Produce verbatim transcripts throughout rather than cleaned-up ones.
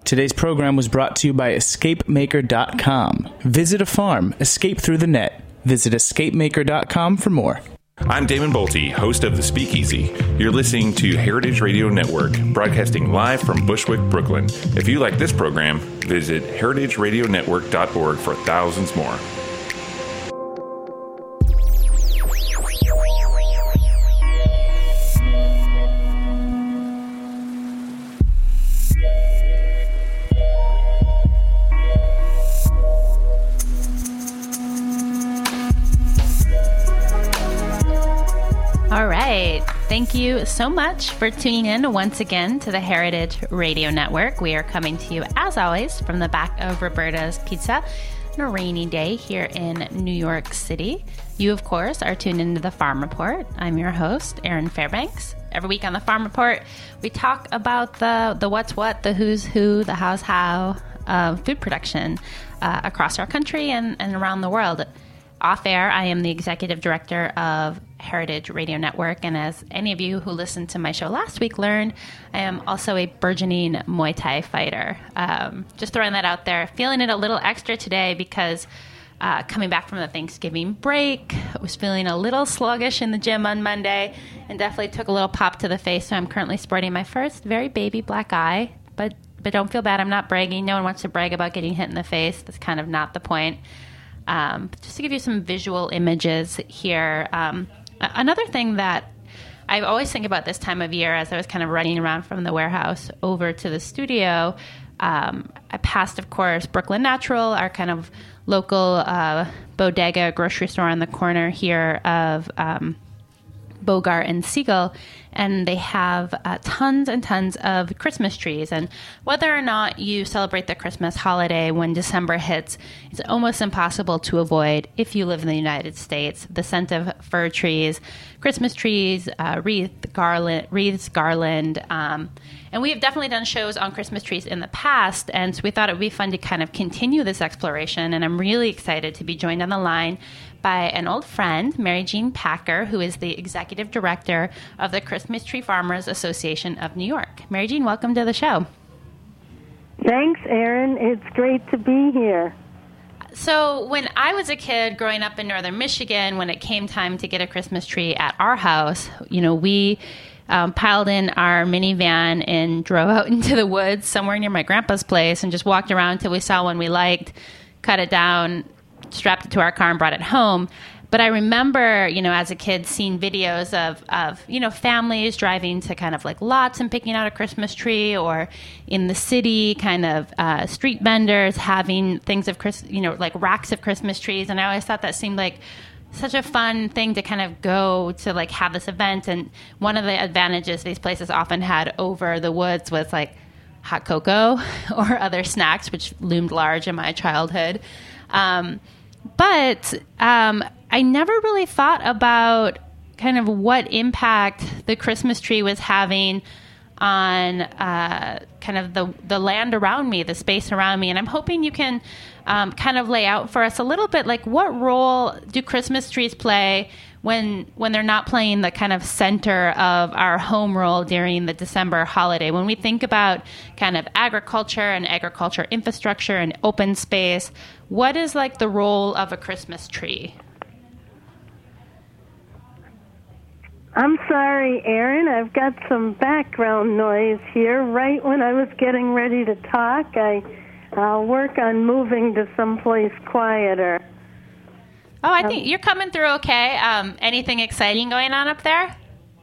Today's program was brought to you by escape maker dot com. Visit a farm, escape through the net. Visit escape maker dot com for more. I'm Damon Bolte, host of The Speakeasy. You're listening to Heritage Radio Network, broadcasting live from Bushwick, Brooklyn. If you like this program, visit heritage radio network dot org for thousands more. Thank you so much for tuning in once again to the Heritage Radio Network. We are coming to you, as always, from the back of Roberta's Pizza on a rainy day here in New York City. You, of course, are tuned into the Farm Report. I'm your host, Erin Fairbanks. Every week on the Farm Report, we talk about the, the what's what, the who's who, the how's how of food production uh, across our country and, and around the world. Off air, I am the executive director of Heritage Radio Network, and as any of you who listened to my show last week learned, I am also a burgeoning Muay Thai fighter. Um, just throwing that out there. Feeling it a little extra today because uh, coming back from the Thanksgiving break, I was feeling a little sluggish in the gym on Monday and definitely took a little pop to the face, so I'm currently sporting my first very baby black eye, but, but don't feel bad. I'm not bragging. No one wants to brag about getting hit in the face. That's kind of not the point. Um, just to give you some visual images here, um, another thing that I always think about this time of year as I was kind of running around from the warehouse over to the studio, um, I passed, of course, Brooklyn Natural, our kind of local uh, bodega grocery store on the corner here of um, Bogart and Siegel, and they have uh, tons and tons of Christmas trees. And whether or not you celebrate the Christmas holiday when December hits, it's almost impossible to avoid, if you live in the United States, the scent of fir trees, Christmas trees, uh, wreath, garland, wreaths, garland. Um, and we have definitely done shows on Christmas trees in the past, and so we thought it would be fun to kind of continue this exploration. And I'm really excited to be joined on the line by an old friend, Mary Jean Packer, who is the executive director of the Christmas Tree Farmers Association of New York. Mary Jean, welcome to the show. Thanks, Erin. It's great to be here. So when I was a kid growing up in northern Michigan, when it came time to get a Christmas tree at our house, you know, we um, piled in our minivan and drove out into the woods somewhere near my grandpa's place and just walked around till we saw one we liked, cut it down, strapped it to our car and brought it home. But I remember, you know, as a kid seeing videos of, of, you know, families driving to kind of like lots and picking out a Christmas tree, or in the city, kind of uh, street vendors having things of, Chris, you know, like racks of Christmas trees. And I always thought that seemed like such a fun thing to kind of go to, like, have this event. And one of the advantages these places often had over the woods was like hot cocoa or other snacks, which loomed large in my childhood. Um, but um, I never really thought about kind of what impact the Christmas tree was having on uh, kind of the, the land around me, the space around me. And I'm hoping you can um, kind of lay out for us a little bit, like, what role do Christmas trees play when when they're not playing the kind of center of our home role during the December holiday? When we think about kind of agriculture and agriculture infrastructure and open space, what is like the role of a Christmas tree? I'm sorry, Erin. I've got some background noise here. Right when I was getting ready to talk, I, I'll work on moving to someplace quieter. Oh, I think you're coming through okay. Um, anything exciting going on up there?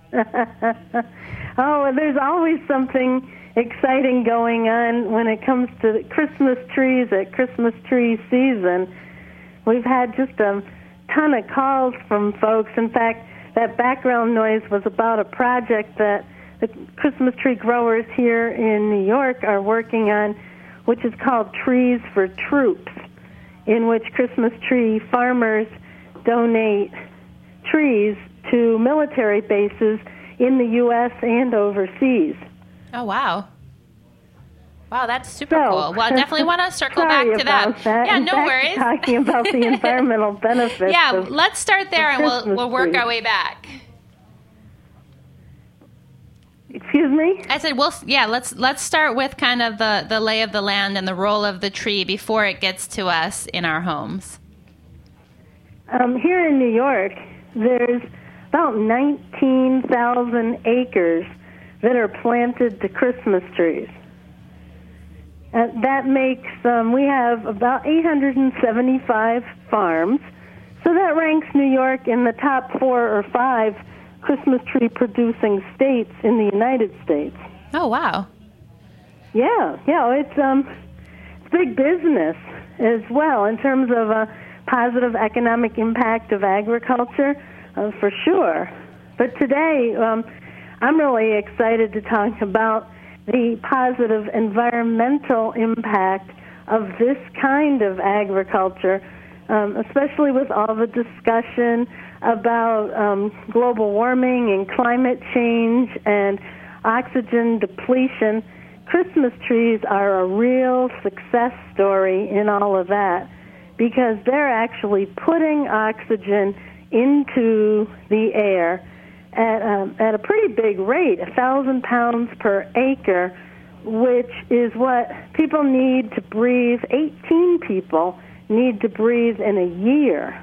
Oh, there's always something exciting going on when it comes to Christmas trees at Christmas tree season. We've had just a ton of calls from folks. In fact, that background noise was about a project that the Christmas tree growers here in New York are working on, which is called Trees for Troops, in which Christmas tree farmers donate trees to military bases in the U S and overseas. Oh, wow. Wow, that's super so, cool. Well, I definitely want to circle back to that. that. Yeah, In no fact, worries. Talking about the environmental benefits. Yeah, of, let's start there and we'll we'll work trees. our way back. Excuse Excuse me? I said, well, yeah, let's let's start with kind of the, the lay of the land and the role of the tree before it gets to us in our homes. Um, here in New York, there's about nineteen thousand acres that are planted to Christmas trees. Uh, that makes, um, we have about eight hundred seventy-five farms, so that ranks New York in the top four or five Christmas tree producing states in the United States. Oh, wow. Yeah, yeah, it's um, it's big business as well in terms of a positive economic impact of agriculture, uh, for sure. But today, um, I'm really excited to talk about the positive environmental impact of this kind of agriculture, um, especially with all the discussion about um, global warming and climate change and oxygen depletion. Christmas trees are a real success story in all of that because they're actually putting oxygen into the air at, um, at a pretty big rate, one thousand pounds per acre, which is what people need to breathe, eighteen people need to breathe in a year.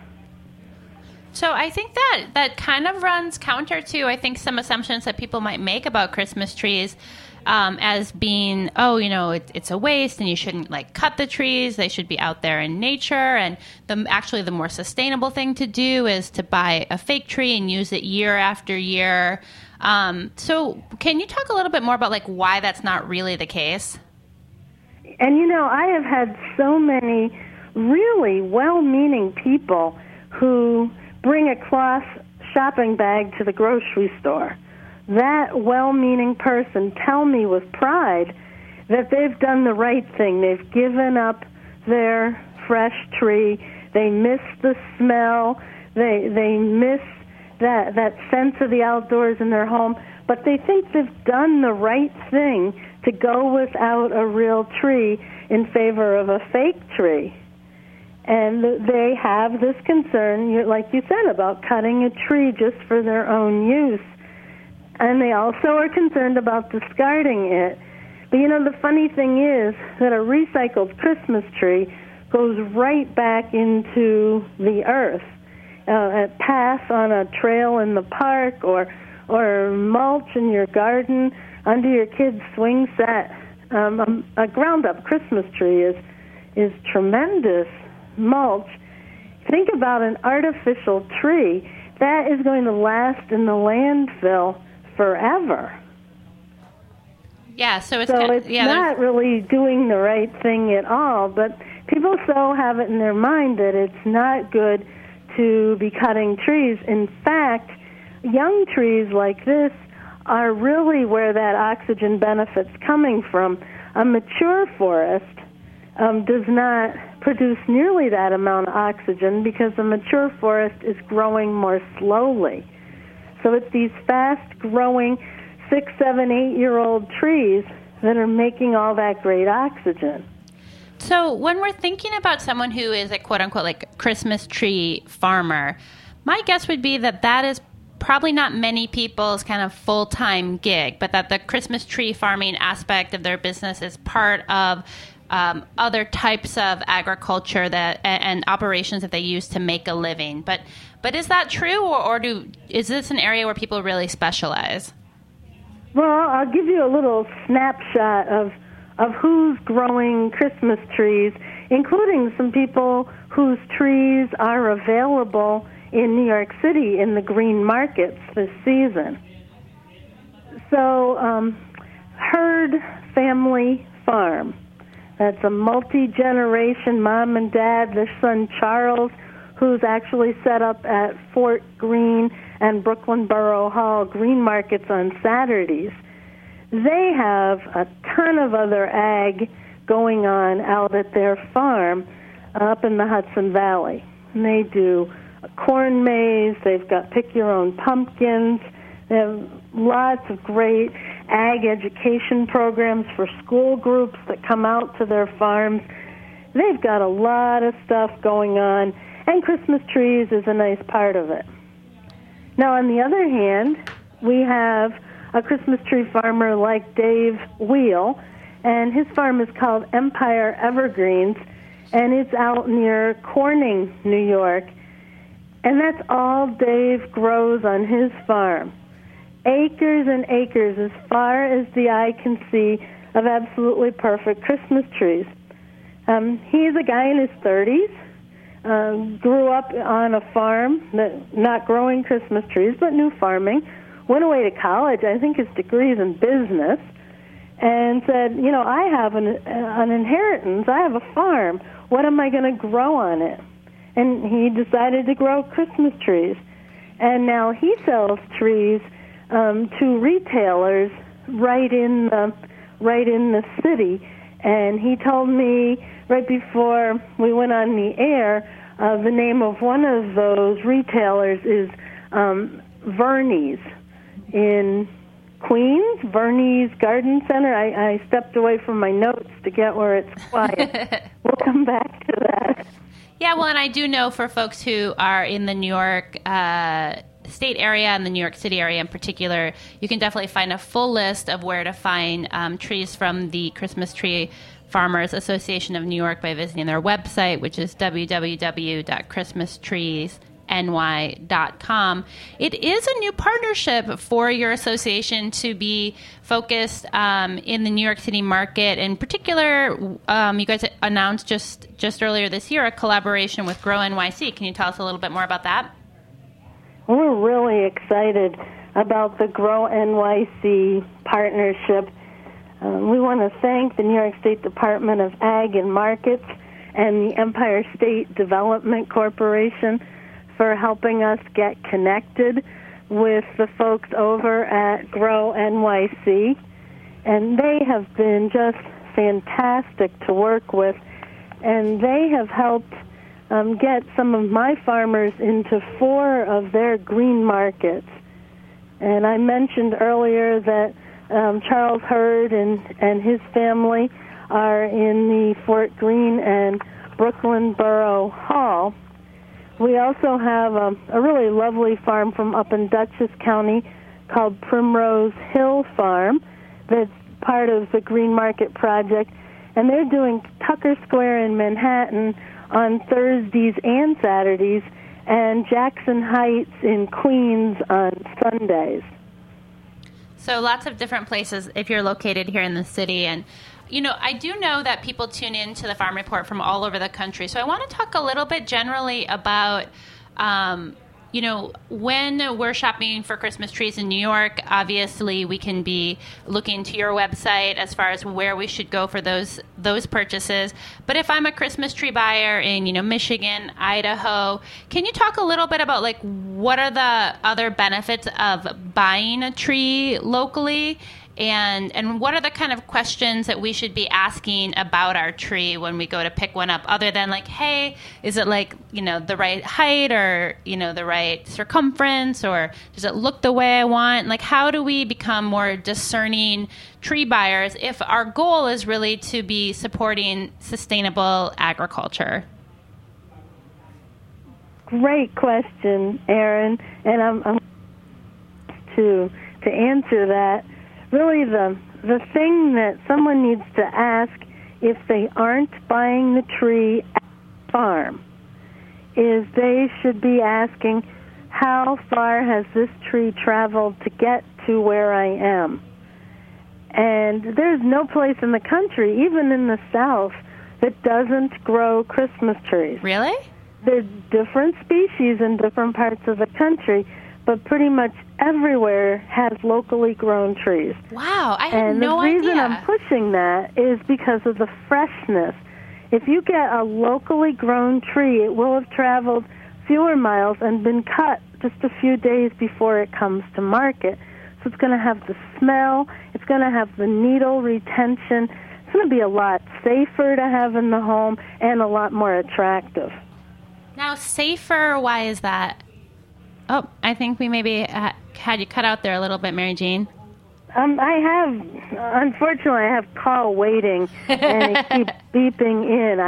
So I think that that kind of runs counter to, I think, some assumptions that people might make about Christmas trees um, as being, oh, you know, it, it's a waste and you shouldn't, like, cut the trees. They should be out there in nature. And the, actually the more sustainable thing to do is to buy a fake tree and use it year after year. Um, so can you talk a little bit more about, like, why that's not really the case? And, you know, I have had so many really well-meaning people who bring a cloth shopping bag to the grocery store. That well-meaning person tell me with pride that they've done the right thing. They've given up their fresh tree. They miss the smell. They they miss that that sense of the outdoors in their home. But they think they've done the right thing to go without a real tree in favor of a fake tree. And they have this concern, like you said, about cutting a tree just for their own use. And they also are concerned about discarding it. But, you know, the funny thing is that a recycled Christmas tree goes right back into the earth. Uh, a path on a trail in the park or or mulch in your garden under your kid's swing set. Um, a, a ground-up Christmas tree is is tremendous mulch. Think about an artificial tree. That is going to last in the landfill forever. Yeah, so it's, so kind of, it's yeah, not really doing the right thing at all, but people so have it in their mind that it's not good to be cutting trees. In fact, young trees like this are really where that oxygen benefit's coming from. A mature forest um, does not produce nearly that amount of oxygen because the mature forest is growing more slowly. So it's these fast-growing six, seven, eight-year-old trees that are making all that great oxygen. So when we're thinking about someone who is a quote-unquote like Christmas tree farmer, my guess would be that that is probably not many people's kind of full-time gig, but that the Christmas tree farming aspect of their business is part of um, other types of agriculture that and, and operations that they use to make a living. But but is that true, or, or do is this an area where people really specialize? Well, I'll give you a little snapshot of of who's growing Christmas trees, including some people whose trees are available in New York City in the green markets this season. So, um, Herd Family Farm. That's a multi-generation mom and dad, their son Charles, who's actually set up at Fort Greene and Brooklyn Borough Hall green markets on Saturdays. They have a ton of other ag going on out at their farm up in the Hudson Valley. And they do a corn maze, they've got pick-your-own pumpkins, they have lots of great ag education programs for school groups that come out to their farms. They've got a lot of stuff going on, and Christmas trees is a nice part of it. Now, on the other hand, we have a Christmas tree farmer like Dave Wheel, and his farm is called Empire Evergreens, and it's out near Corning, New York. And that's all Dave grows on his farm. Acres and acres, as far as the eye can see, of absolutely perfect Christmas trees. Um, he's a guy in his thirties, um, grew up on a farm, that, not growing Christmas trees, but knew farming, went away to college, I think his degree's in business, and said, you know, I have an, an inheritance, I have a farm, what am I going to grow on it? And he decided to grow Christmas trees. And now he sells trees um, to retailers right in the, right in the city. And he told me right before we went on the air, uh, the name of one of those retailers is um, Verney's in Queens, Verney's Garden Center. I, I stepped away from my notes to get where it's quiet. We'll come back to that. Yeah, well, and I do know for folks who are in the New York uh, State area and the New York City area in particular, you can definitely find a full list of where to find um, trees from the Christmas Tree Farmers Association of New York by visiting their website, which is w w w dot christmas trees n y dot com. It is a new partnership for your association to be focused um, in the New York City market. In particular, um, you guys announced just, just earlier this year a collaboration with Grow N Y C. Can you tell us a little bit more about that? We're really excited about the Grow N Y C partnership. Um, we want to thank the New York State Department of Ag and Markets and the Empire State Development Corporation for helping us get connected with the folks over at Grow N Y C. And they have been just fantastic to work with. And they have helped um, get some of my farmers into four of their green markets. And I mentioned earlier that um, Charles Hurd and, and his family are in the Fort Greene and Brooklyn Borough Hall. We also have a, a really lovely farm from up in Dutchess County called Primrose Hill Farm that's part of the Green Market Project, and they're doing Tucker Square in Manhattan on Thursdays and Saturdays, and Jackson Heights in Queens on Sundays. So lots of different places if you're located here in the city. And you know, I do know that people tune in to the Farm Report from all over the country. So I want to talk a little bit generally about, um, you know, when we're shopping for Christmas trees in New York, obviously we can be looking to your website as far as where we should go for those those purchases. But if I'm a Christmas tree buyer in, you know, Michigan, Idaho, can you talk a little bit about, like, what are the other benefits of buying a tree locally? And and what are the kind of questions that we should be asking about our tree when we go to pick one up, other than like, hey, is it like, you know, the right height or, you know, the right circumference, or does it look the way I want? Like, how do we become more discerning tree buyers if our goal is really to be supporting sustainable agriculture? Great question, Erin, and I'm, I'm to to answer that. Really, the the thing that someone needs to ask if they aren't buying the tree at the farm is they should be asking, how far has this tree traveled to get to where I am? And there's no place in the country, even in the South, that doesn't grow Christmas trees. Really? There's different species in different parts of the country, but pretty much everywhere has locally grown trees. Wow, I had and no idea. And the reason I'm pushing that is because of the freshness. If you get a locally grown tree, it will have traveled fewer miles and been cut just a few days before it comes to market. So it's going to have the smell, it's going to have the needle retention, it's going to be a lot safer to have in the home and a lot more attractive. Now, safer, why is that? Oh, I think we maybe had you cut out there a little bit, Mary Jean. Um, I have, unfortunately, I have call waiting, and it keeps beeping in. I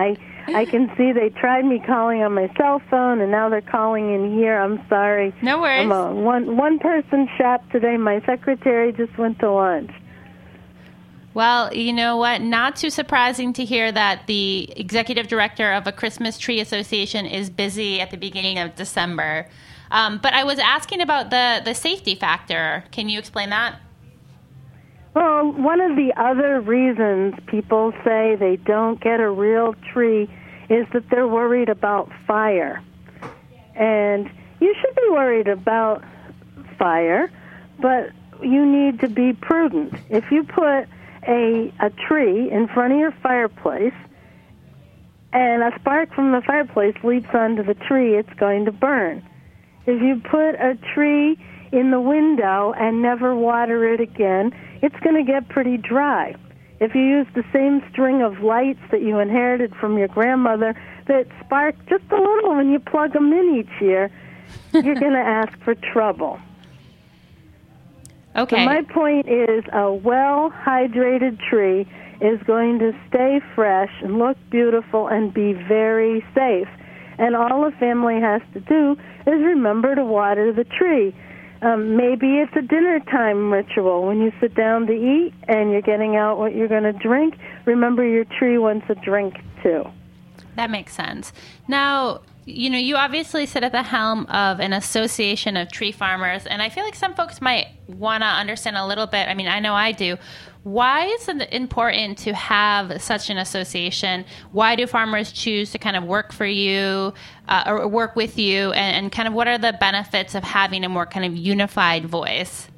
I can see they tried me calling on my cell phone, and now they're calling in here. I'm sorry. No worries. I'm a one, one-person shop today. My secretary just went to lunch. Well, you know what? Not too surprising to hear that the executive director of a Christmas Tree Association is busy at the beginning of December. Um, but I was asking about the, the safety factor. Can you explain that? Well, one of the other reasons people say they don't get a real tree is that they're worried about fire. And you should be worried about fire, but you need to be prudent. If you put a, a tree in front of your fireplace and a spark from the fireplace leaps onto the tree, it's going to burn. If you put a tree in the window and never water it again, it's going to get pretty dry. If you use the same string of lights that you inherited from your grandmother that spark just a little when you plug them in each year, you're going to ask for trouble. Okay. So my point is a well-hydrated tree is going to stay fresh and look beautiful and be very safe. And all a family has to do is remember to water the tree. Um, maybe it's a dinner time ritual. When you sit down to eat and you're getting out what you're going to drink, remember your tree wants a drink too. That makes sense. Now, you know, you obviously sit at the helm of an association of tree farmers, and I feel like some folks might want to understand a little bit. I mean, I know I do. Why is it important to have such an association? Why do farmers choose to kind of work for you uh, or work with you? And, and kind of what are the benefits of having a more kind of unified voice?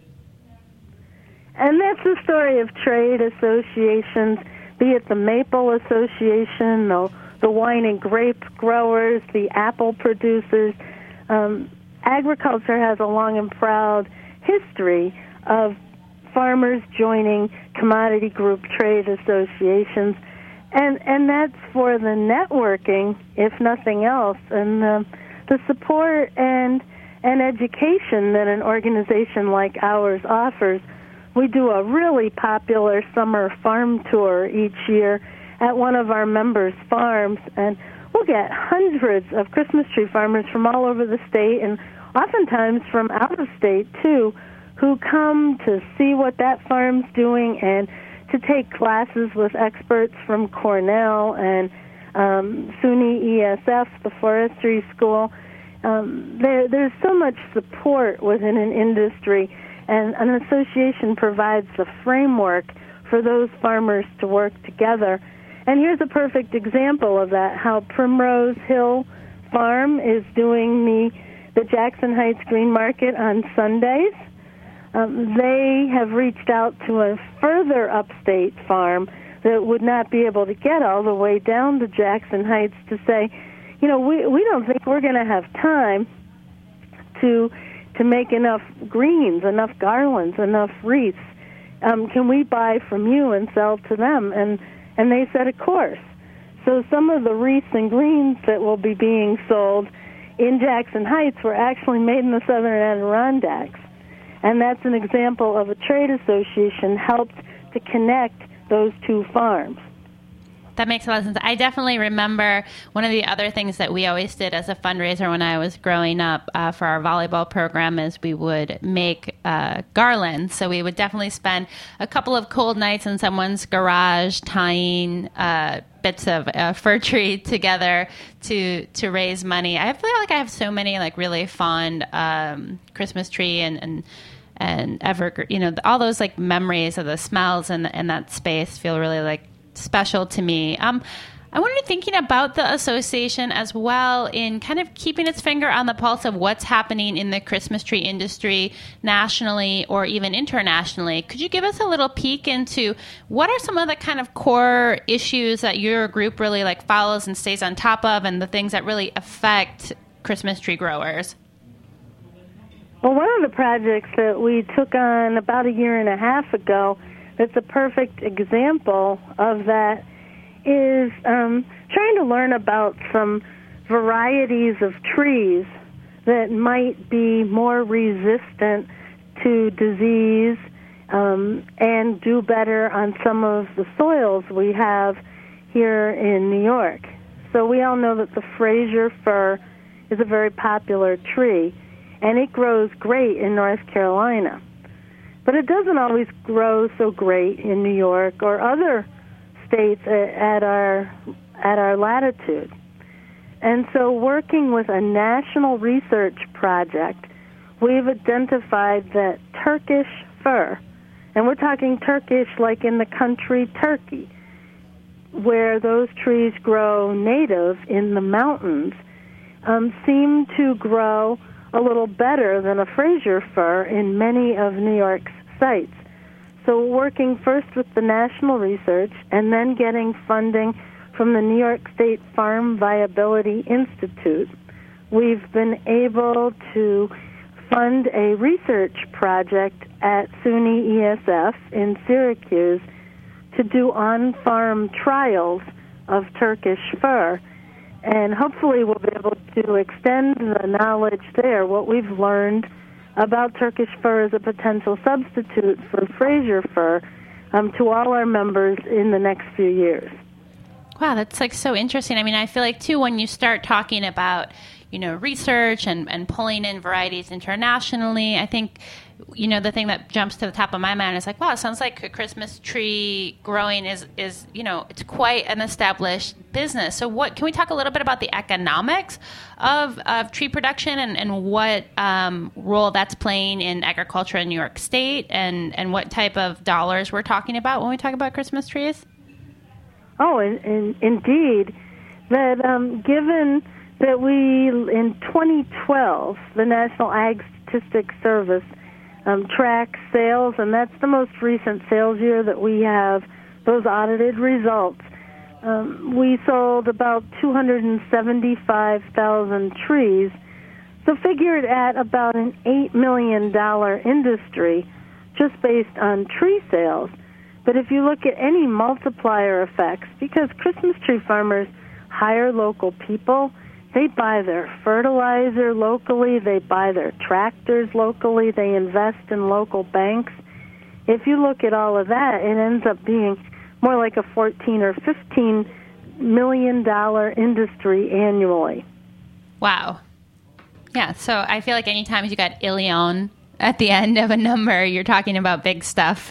And that's the story of trade associations, be it the Maple Association, the, the wine and grape growers, the apple producers. Um, agriculture has a long and proud history of farmers joining commodity group trade associations, and and that's for the networking, if nothing else, and uh, the support and and education that an organization like ours offers. We do a really popular summer farm tour each year at one of our members' farms, and we'll get hundreds of Christmas tree farmers from all over the state, and oftentimes from out of state too, who come to see what that farm's doing and to take classes with experts from Cornell and um, SUNY E S F, the forestry school. Um, there, there's so much support within an industry, and an association provides the framework for those farmers to work together. And here's a perfect example of that, how Primrose Hill Farm is doing the, the Jackson Heights Green Market on Sundays. Um, they have reached out to a further upstate farm that would not be able to get all the way down to Jackson Heights to say, you know, we we don't think we're going to have time to to make enough greens, enough garlands, enough wreaths. Um, can we buy from you and sell to them? And and they said, of course. So some of the wreaths and greens that will be being sold in Jackson Heights were actually made in the Southern Adirondacks. And that's an example of a trade association helped to connect those two farms. That makes a lot of sense. I definitely remember one of the other things that we always did as a fundraiser when I was growing up uh, for our volleyball program is we would make uh, garlands. So we would definitely spend a couple of cold nights in someone's garage tying uh, bits of uh, fir tree together to to raise money. I feel like I have so many like really fond um, Christmas tree and and and evergreen, you know, all those like memories of the smells and and that space feel really like special to me. Um, I wanted to thinking about the association as well in kind of keeping its finger on the pulse of what's happening in the Christmas tree industry nationally or even internationally. Could you give us a little peek into what are some of the kind of core issues that your group really like follows and stays on top of, and the things that really affect Christmas tree growers? Well, one of the projects that we took on about a year and a half ago that's a perfect example of that is um, trying to learn about some varieties of trees that might be more resistant to disease um, and do better on some of the soils we have here in New York. So we all know that the Fraser fir is a very popular tree, and it grows great in North Carolina. But it doesn't always grow so great in New York or other states at our at our latitude. And so working with a national research project, we've identified that Turkish fir, and we're talking Turkish like in the country Turkey, where those trees grow native in the mountains, um, seem to grow a little better than a Fraser fir in many of New York's sites. So working first with the national research and then getting funding from the New York State Farm Viability Institute, we've been able to fund a research project at SUNY E S F in Syracuse to do on-farm trials of Turkish fir. And hopefully we'll be able to extend the knowledge there, what we've learned about Turkish fir as a potential substitute for Fraser fir, um, to all our members in the next few years. Wow, that's like so interesting. I mean, I feel like too, when you start talking about, you know, research and, and pulling in varieties internationally, I think, you know, the thing that jumps to the top of my mind is like, wow, it sounds like a Christmas tree growing is, is, you know, it's quite an established business. So what, can we talk a little bit about the economics of, of tree production and, and what um, role that's playing in agriculture in New York State, and, and what type of dollars we're talking about when we talk about Christmas trees? Oh, in, in, indeed. That um, given that we, in twenty twelve, the National Ag Statistics Service um, tracks sales, and that's the most recent sales year that we have those audited results. Um, we sold about two hundred seventy-five thousand trees, so figured at about an eight million dollars industry just based on tree sales. But if you look at any multiplier effects, because Christmas tree farmers hire local people, they buy their fertilizer locally, they buy their tractors locally, they invest in local banks. If you look at all of that, it ends up being more like a fourteen or fifteen million dollar industry annually. Wow. Yeah, so I feel like anytime you got Ilion at the end of a number, you're talking about big stuff.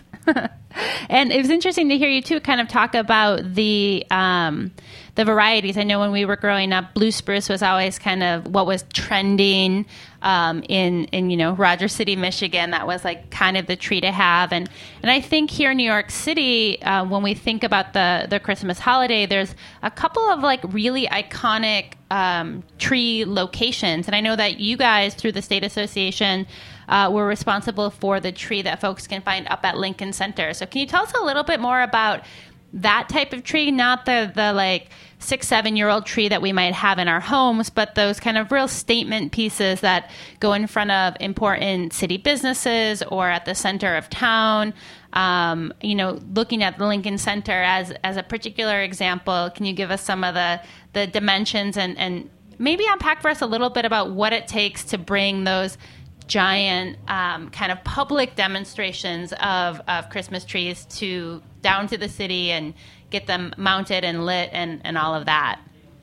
And it was interesting to hear you, too, kind of talk about the um, the varieties. I know when we were growing up, blue spruce was always kind of what was trending um, in, in, you know, Rogers City, Michigan. That was, like, kind of the tree to have. And and I think here in New York City, uh, when we think about the, the Christmas holiday, there's a couple of, like, really iconic um, tree locations. And I know that you guys, through the State Association, Uh, we're responsible for the tree that folks can find up at Lincoln Center. So can you tell us a little bit more about that type of tree, not the, the like six, seven-year-old tree that we might have in our homes, but those kind of real statement pieces that go in front of important city businesses or at the center of town? Um, you know, looking at the Lincoln Center as as a particular example, can you give us some of the, the dimensions and, and maybe unpack for us a little bit about what it takes to bring those giant um, kind of public demonstrations of, of Christmas trees to down to the city and get them mounted and lit and, and all of that?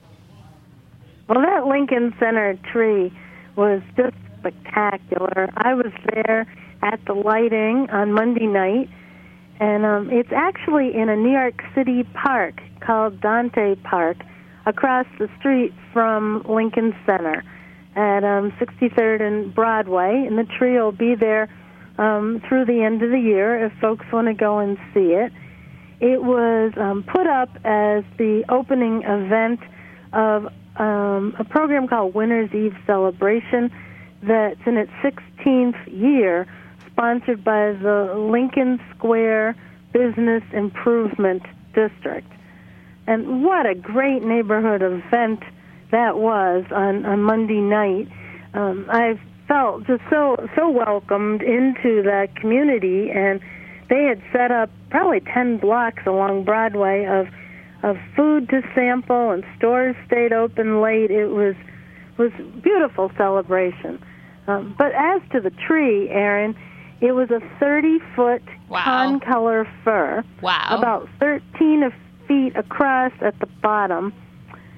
Well, that Lincoln Center tree was just spectacular. I was there at the lighting on Monday night, and um, it's actually in a New York City park called Dante Park across the street from Lincoln Center at um, sixty-third and Broadway, and the tree will be there um, through the end of the year if folks want to go and see it. It was um, put up as the opening event of um, a program called Winter's Eve Celebration that's in its sixteenth year, sponsored by the Lincoln Square Business Improvement District. And what a great neighborhood event that was on, on Monday night. Um, I felt just so so welcomed into that community, and they had set up probably ten blocks along Broadway of of food to sample, and stores stayed open late. It was was a beautiful celebration. Um, but as to the tree, Erin, it was a thirty-foot wow. con-color fir, wow. about thirteen feet across at the bottom.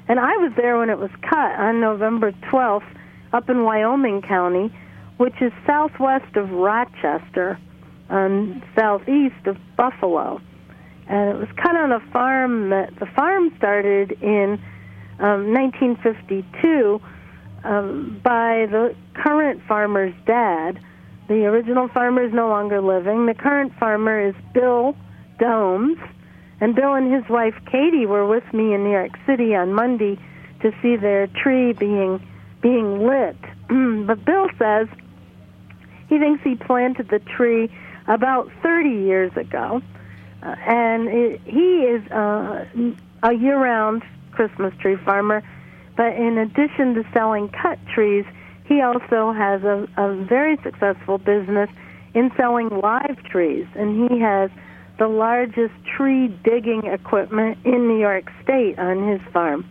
And I was there when it was cut on November twelfth up in Wyoming County, which is southwest of Rochester and southeast of Buffalo. And it was cut on a farm that the farm started in um, nineteen fifty-two um, by the current farmer's dad. The original farmer is no longer living. The current farmer is Bill Domes. And Bill and his wife, Katie, were with me in New York City on Monday to see their tree being being lit. But Bill says he thinks he planted the tree about thirty years ago. Uh, and it, he is uh, a year-round Christmas tree farmer. But in addition to selling cut trees, he also has a, a very successful business in selling live trees. And he has the largest tree digging equipment in New York State on his farm.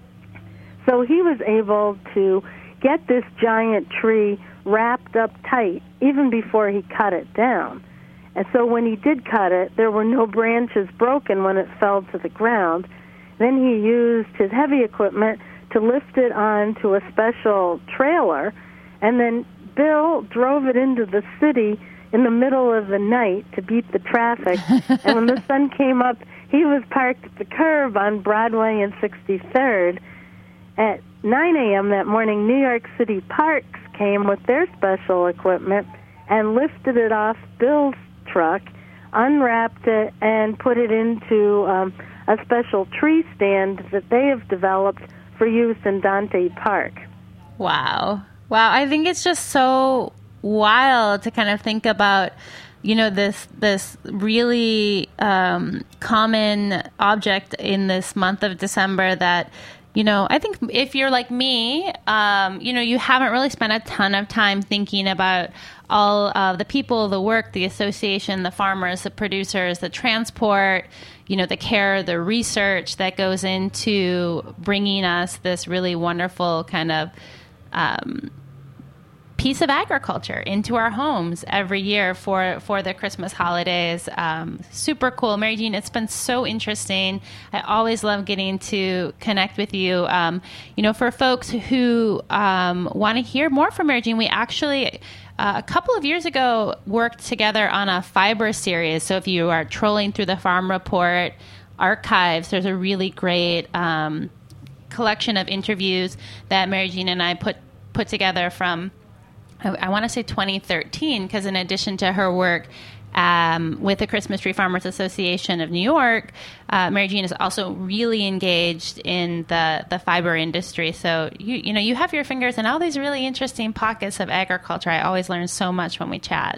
So he was able to get this giant tree wrapped up tight even before he cut it down. And so when he did cut it, there were no branches broken when it fell to the ground. Then he used his heavy equipment to lift it onto a special trailer, and then Bill drove it into the city in the middle of the night to beat the traffic. And when the sun came up, he was parked at the curb on Broadway and sixty-third. At nine a.m. that morning, New York City Parks came with their special equipment and lifted it off Bill's truck, unwrapped it, and put it into um, a special tree stand that they have developed for use in Dante Park. Wow. Wow. I think it's just so wild to kind of think about, you know, this this really um, common object in this month of December that, you know, I think if you're like me, um, you know, you haven't really spent a ton of time thinking about all of the people, the work, the association, the farmers, the producers, the transport, you know, the care, the research that goes into bringing us this really wonderful kind of um, piece of agriculture into our homes every year for, for the Christmas holidays. Um, super cool. Mary Jean, it's been so interesting. I always love getting to connect with you. Um, you know, for folks who um, want to hear more from Mary Jean, we actually, uh, a couple of years ago, worked together on a fiber series. So if you are trolling through the Farm Report archives, there's a really great um, collection of interviews that Mary Jean and I put, put together from I want to say twenty thirteen, because in addition to her work um, with the Christmas Tree Farmers Association of New York, uh, Mary Jean is also really engaged in the, the fiber industry. So, you you know, you have your fingers in all these really interesting pockets of agriculture. I always learn so much when we chat.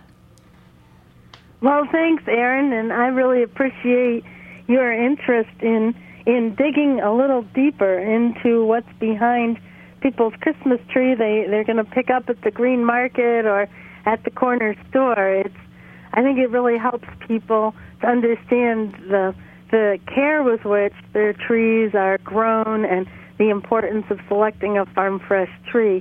Well, thanks, Erin, and I really appreciate your interest in in digging a little deeper into what's behind people's Christmas tree they, they're going to pick up at the green market or at the corner store. It's, I think it really helps people to understand the the care with which their trees are grown and the importance of selecting a farm fresh tree.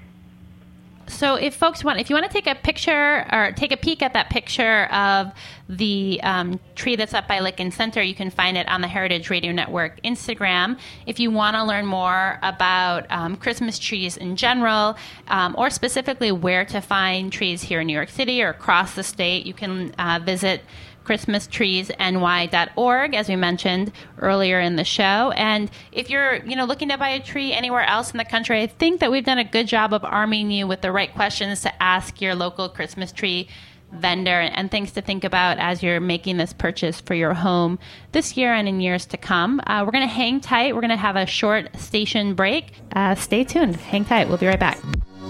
So if folks want, if you want to take a picture or take a peek at that picture of the um, tree that's up by Lickin Center, you can find it on the Heritage Radio Network Instagram. If you want to learn more about um, Christmas trees in general, um, or specifically where to find trees here in New York City or across the state, you can uh, visit christmas trees n y dot org, as we mentioned earlier in the show. And if you're, you know, looking to buy a tree anywhere else in the country, I think that we've done a good job of arming you with the right questions to ask your local Christmas tree vendor and things to think about as you're making this purchase for your home this year and in years to come. Uh, we're going to hang tight. We're going to have a short station break. Uh, stay tuned. Hang tight. We'll be right back.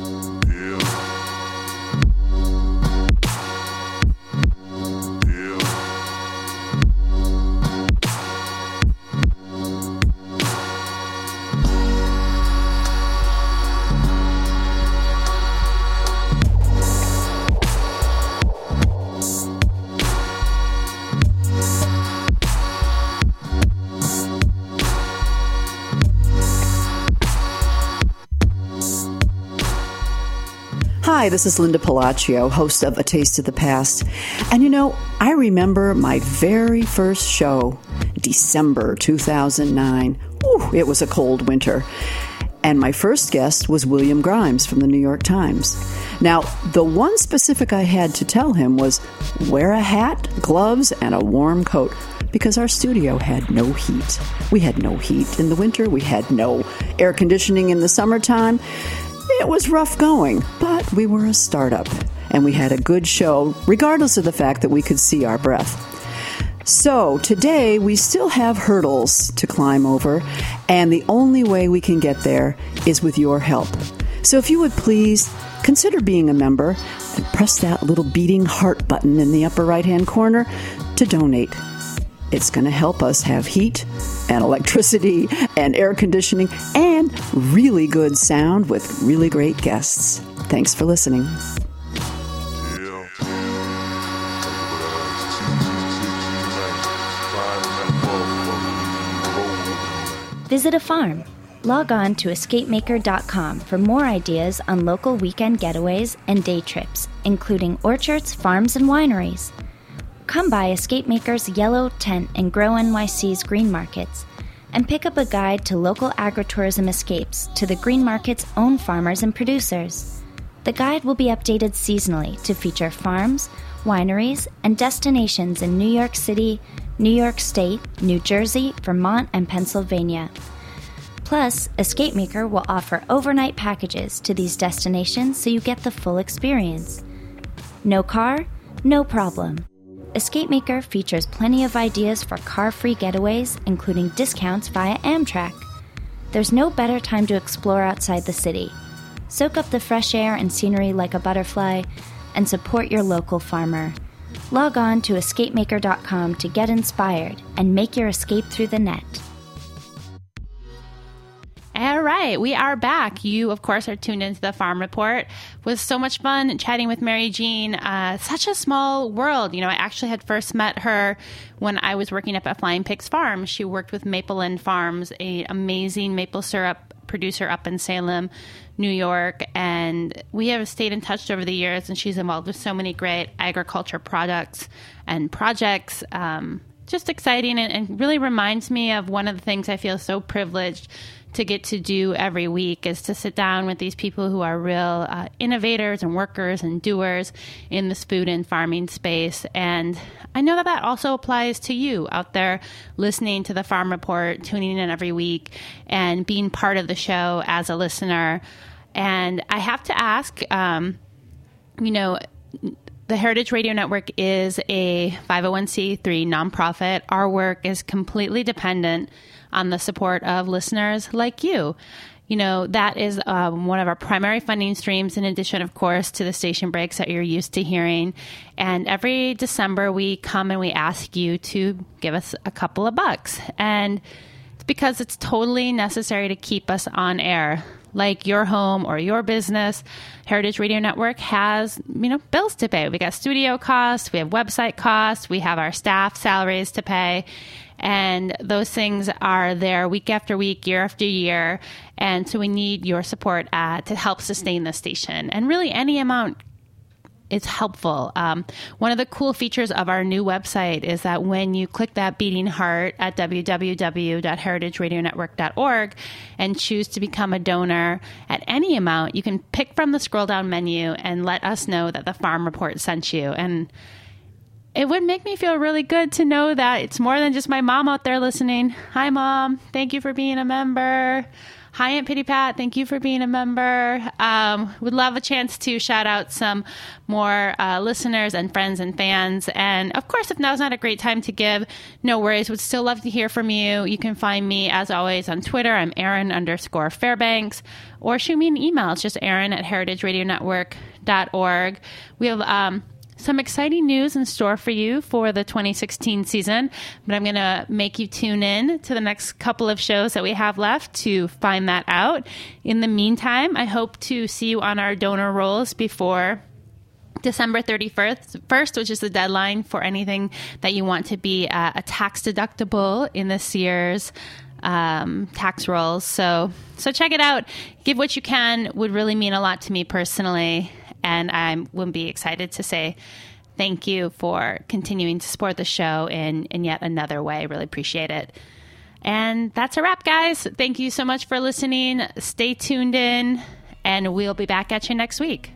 Hi, this is Linda Palacio, host of A Taste of the Past. And you know, I remember my very first show, December two thousand nine. whew, it was a cold winter. And my first guest was William Grimes from the New York Times. Now, the one specific I had to tell him was wear a hat, gloves, and a warm coat, because our studio had no heat. We had no heat in the winter. We had no air conditioning in the summertime. It was rough going, but we were a startup, and we had a good show, regardless of the fact that we could see our breath. So today we still have hurdles to climb over, and the only way we can get there is with your help. So if you would please consider being a member and press that little beating heart button in the upper right-hand corner to donate. It's going to help us have heat and electricity and air conditioning and really good sound with really great guests. Thanks for listening. Visit a farm. Log on to escape maker dot com for more ideas on local weekend getaways and day trips, including orchards, farms, and wineries. Come by Escape Maker's Yellow, Tent, and Grow N Y C's green markets, and pick up a guide to local agritourism escapes to the green market's own farmers and producers. The guide will be updated seasonally to feature farms, wineries, and destinations in New York City, New York State, New Jersey, Vermont, and Pennsylvania. Plus, Escape Maker will offer overnight packages to these destinations so you get the full experience. No car? No problem. Escape Maker features plenty of ideas for car-free getaways, including discounts via Amtrak. There's no better time to explore outside the city. Soak up the fresh air and scenery like a butterfly, and support your local farmer. Log on to escape maker dot com to get inspired and make your escape through the net. All right, we are back. You, of course, are tuned into the Farm Report. It was so much fun chatting with Mary Jean. Uh, such a small world. You know, I actually had first met her when I was working up at Flying Pigs Farm. She worked with Maple Land Farms, an amazing maple syrup producer up in Salem, New York, and we have stayed in touch over the years, and she's involved with so many great agriculture products and projects. Um, just exciting, and, and really reminds me of one of the things I feel so privileged to get to do every week is to sit down with these people who are real uh, innovators and workers and doers in this food and farming space. And I know that that also applies to you out there listening to the Farm Report, tuning in every week, and being part of the show as a listener. And I have to ask, um, you know, the Heritage Radio Network is a five oh one c three nonprofit. Our work is completely dependent on the support of listeners like you. You know, that is um, one of our primary funding streams, in addition, of course, to the station breaks that you're used to hearing. And every December, we come and we ask you to give us a couple of bucks. And it's because it's totally necessary to keep us on air. Like your home or your business, Heritage Radio Network has, you know, bills to pay. We got studio costs, we have website costs, we have our staff salaries to pay. And those things are there week after week, year after year. And so we need your support uh, to help sustain the station. And really any amount is helpful. Um, one of the cool features of our new website is that when you click that beating heart at w w w dot heritage radio network dot org and choose to become a donor at any amount, you can pick from the scroll down menu and let us know that the Farm Report sent you. And it would make me feel really good to know that it's more than just my mom out there listening. Hi, Mom. Thank you for being a member. Hi, Aunt Pitty Pat. Thank you for being a member. Um, would love a chance to shout out some more uh, listeners and friends and fans. And of course, if now's not a great time to give, no worries. Would still love to hear from you. You can find me, as always, on Twitter. I'm Erin underscore Fairbanks. Or shoot me an email. It's just Erin at heritage radio network dot org. We have um, some exciting news in store for you for the twenty sixteen season, but I'm going to make you tune in to the next couple of shows that we have left to find that out. In the meantime, I hope to see you on our donor rolls before December thirty-first, first, which is the deadline for anything that you want to be uh, a tax deductible in this year's um, tax rolls. So, so check it out. Give what you can. Would really mean a lot to me personally. And I would be excited to say thank you for continuing to support the show in, in yet another way. Really appreciate it. And that's a wrap, guys. Thank you so much for listening. Stay tuned in, and we'll be back at you next week.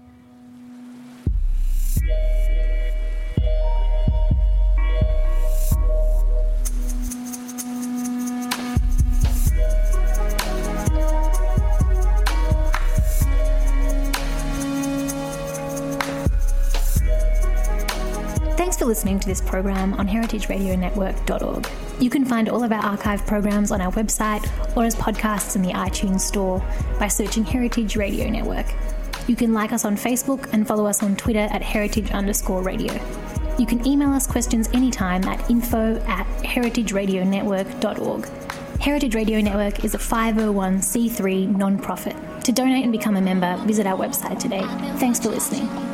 Thanks for listening to this program on heritage radio network dot org. You can find all of our archive programs on our website or as podcasts in the iTunes Store by searching Heritage Radio Network. You can like us on Facebook and follow us on Twitter at heritage underscore radio. You can email us questions anytime at info at heritage radio network dot org. Heritage Radio Network is a five oh one c three non-profit. To donate and become a member, visit our website today. Thanks for listening.